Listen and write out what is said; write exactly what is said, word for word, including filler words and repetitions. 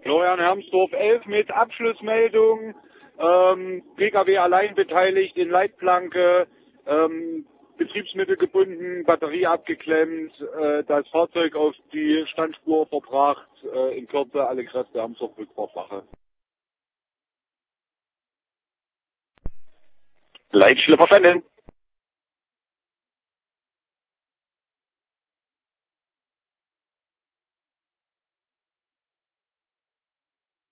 Florian Hermsdorf elf mit Abschlussmeldung. Ähm, P K W allein beteiligt in Leitplanke, ähm, Betriebsmittel gebunden, Batterie abgeklemmt, äh, das Fahrzeug auf die Standspur verbracht, äh, in Kürze alle Kräfte Hermsdorf Rückfahrtwache. Leitstelle verstanden.